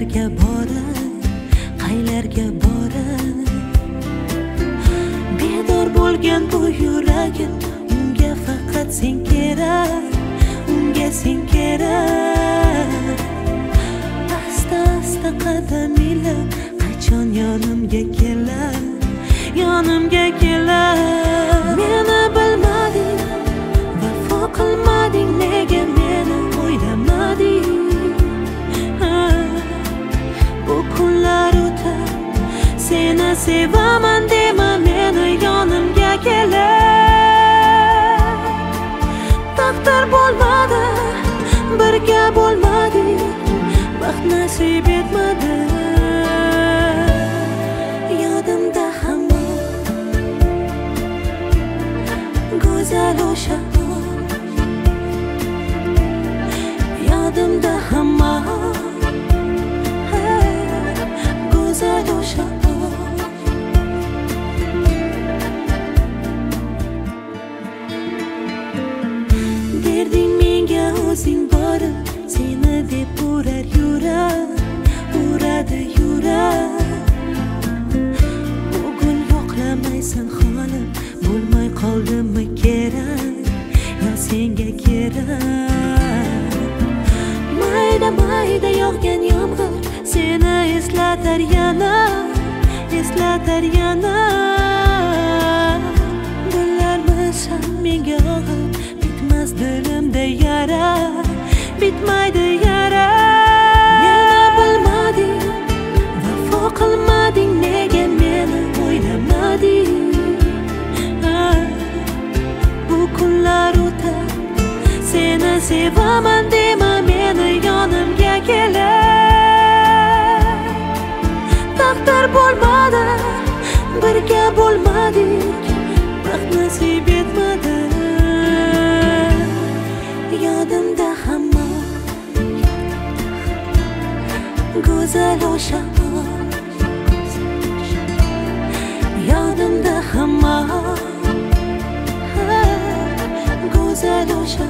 qaylarga borib, qaylarga borib, bedor bo'lgan bu yuragim, unga faqat sen kerak, unga sen kerak. Asta asta qadam ilib, qachon yonimga kelar, yonimga kelar. Meni bilmading, vafo qilmading, nega meni o'ylamading? Bu kunlar o'tib, seni sevaman dema, meni yonimga kelar. Taqdir bo'lmadi, birga bo'lmadik, baxt nasib etmadi. Yodimda hamon go'zal o'sha, yodimda hamon go'zal o'sha. Derding menga o'zing borib, seni deb urar yurak, uradi yurak. Bugun yo'qlamaysan xonim, bo'lmay qoldimmi kerak, yo senga kerak. Mayda mayda yog'gan yomg'ir seni eslatar yana, eslatar yana. Gullarmisan menga og'ir, bitmas dilimda yara, bitmaydi yara. Meni bilmading, vafo qilmading, nega meni o'ylamading? Bu kunlar o'tib, seni sevaman dema, meni yonimga kelar. Taqdir bo'lmadi, birga bo'lmadik, baxt nasib etmadi. Yodimda hamon go'zal o'sha, yodimda hamon go'zal o'sha.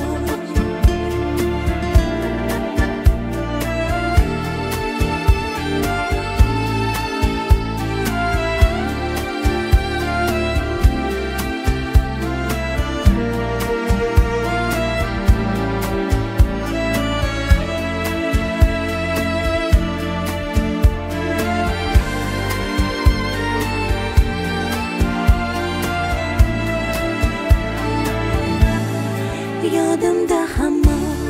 Yodimda hamon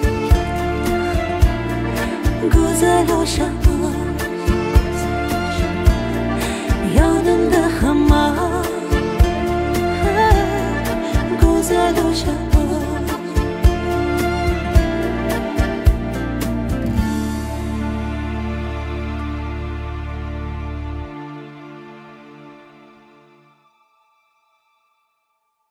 go'zal o'sha, yodimda hamon go'zal o'sha.